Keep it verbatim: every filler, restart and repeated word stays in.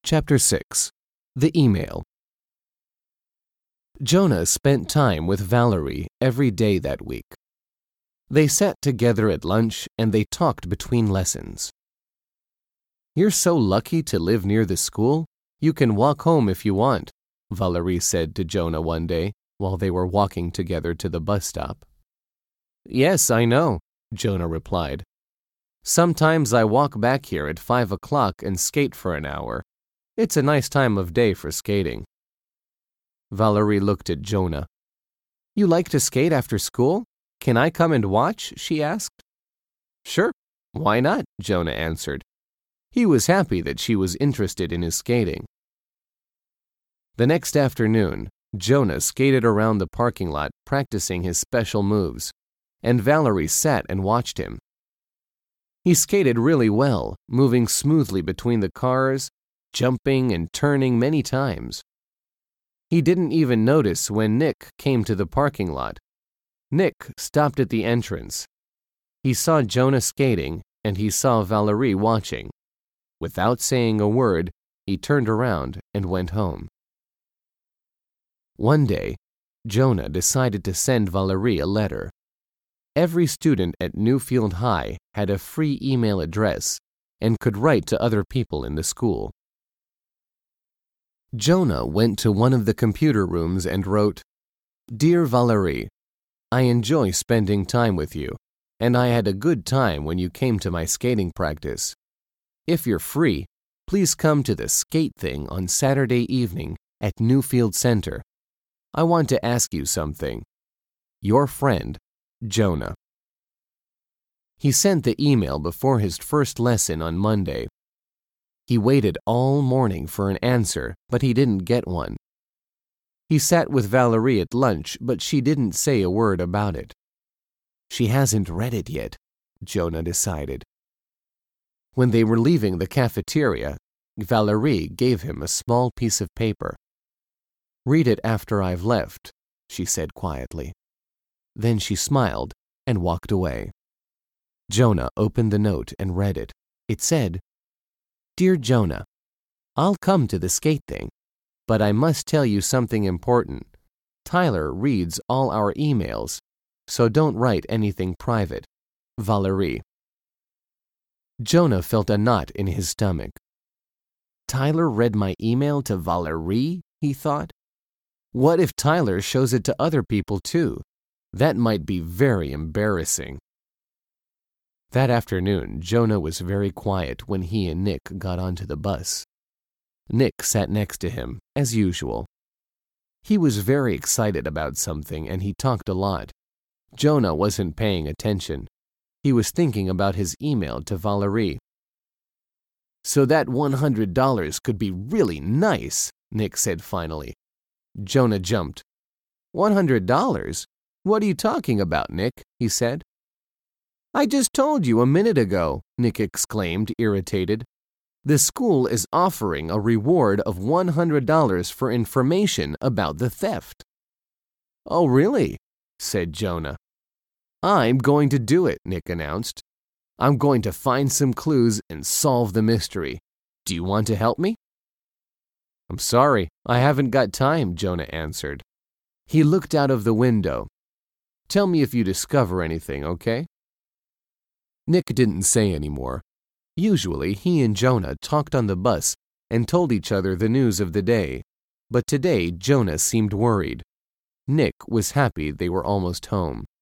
Chapter six. The Email. Jonah spent time with Valerie every day that week. They sat together at lunch and they talked between lessons. "You're so lucky to live near the school. You can walk home if you want," Valerie said to Jonah one day while they were walking together to the bus stop. "Yes, I know," Jonah replied. "Sometimes I walk back here at five o'clock and skate for an hour. It's a nice time of day for skating." Valerie looked at Jonah. "You like to skate after school? Can I come and watch?" she asked. "Sure, why not?" Jonah answered. He was happy that she was interested in his skating. The next afternoon, Jonah skated around the parking lot practicing his special moves, and Valerie sat and watched him. He skated really well, moving smoothly between the cars, jumping and turning many times. He didn't even notice when Nick came to the parking lot. Nick stopped at the entrance. He saw Jonah skating, and he saw Valerie watching. Without saying a word, he turned around and went home. One day, Jonah decided to send Valerie a letter. Every student at Newfield High had a free email address and could write to other people in the school. Jonah went to one of the computer rooms and wrote, "Dear Valerie, I enjoy spending time with you, and I had a good time when you came to my skating practice. If you're free, please come to the skate thing on Saturday evening at Newfield Center. I want to ask you something. Your friend, Jonah." He sent the email before his first lesson on Monday. He waited all morning for an answer, but he didn't get one. He sat with Valerie at lunch, but she didn't say a word about it. She hasn't read it yet, Jonah decided. When they were leaving the cafeteria, Valerie gave him a small piece of paper. "Read it after I've left," she said quietly. Then she smiled and walked away. Jonah opened the note and read it. It said, "Dear Jonah, I'll come to the skate thing, but I must tell you something important. Tyler reads all our emails, so don't write anything private. Valerie." Jonah felt a knot in his stomach. Tyler read my email to Valerie, he thought. What if Tyler shows it to other people too? That might be very embarrassing. That afternoon, Jonah was very quiet when he and Nick got onto the bus. Nick sat next to him, as usual. He was very excited about something and he talked a lot. Jonah wasn't paying attention. He was thinking about his email to Valerie. "So that one hundred dollars could be really nice," Nick said finally. Jonah jumped. one hundred dollars? What are you talking about, Nick?" he said. "I just told you a minute ago," Nick exclaimed, irritated. "The school is offering a reward of one hundred dollars for information about the theft." "Oh, really?" said Jonah. "I'm going to do it," Nick announced. "I'm going to find some clues and solve the mystery. Do you want to help me?" "I'm sorry, I haven't got time," Jonah answered. He looked out of the window. "Tell me if you discover anything, okay?" Nick didn't say any more. Usually, he and Jonah talked on the bus and told each other the news of the day, but today Jonah seemed worried. Nick was happy they were almost home.